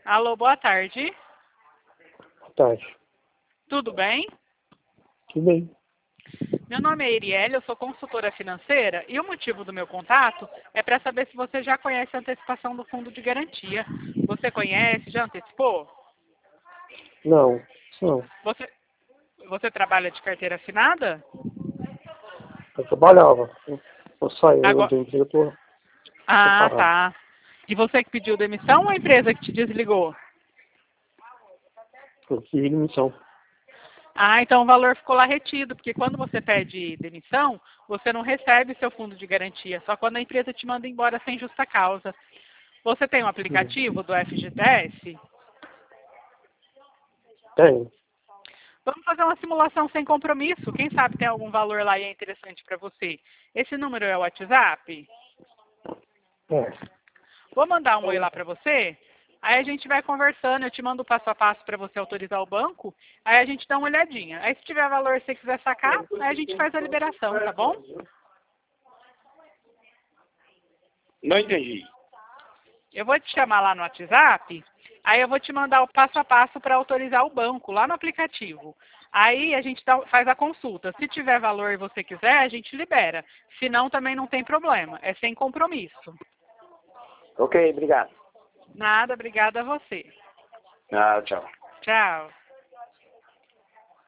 Alô, boa tarde. Boa tarde. Tudo bem? Tudo bem. Meu nome é Iriele, eu sou consultora financeira e o motivo do meu contato é para saber se você já conhece a antecipação do fundo de garantia. Você conhece? Já antecipou? Não, isso não. Você trabalha de carteira assinada? Eu trabalhava. Eu saí, eu Agora... dei emprego, tô Ah, parado. tá. E você que pediu demissão ou a empresa que te desligou? Eu fiz demissão. Ah, então o valor ficou lá retido, porque quando você pede demissão, você não recebe seu fundo de garantia, só quando a empresa te manda embora sem justa causa. Você tem um aplicativo do FGTS? Tem. Vamos fazer uma simulação sem compromisso. Quem sabe tem algum valor lá e é interessante para você. Esse número é o WhatsApp? É. Vou mandar um oi lá para você. Aí a gente vai conversando, eu te mando o passo a passo para você autorizar o banco. Aí a gente dá uma olhadinha. Aí se tiver valor e você quiser sacar, aí a gente faz a liberação, tá bom? Não entendi. Eu vou te chamar lá no WhatsApp, aí eu vou te mandar o passo a passo para autorizar o banco lá no aplicativo. Aí a gente faz a consulta. Se tiver valor e você quiser, a gente libera. Se não, também não tem problema. É sem compromisso. Ok, obrigado. Nada, obrigada a você. Ah, tchau. Tchau.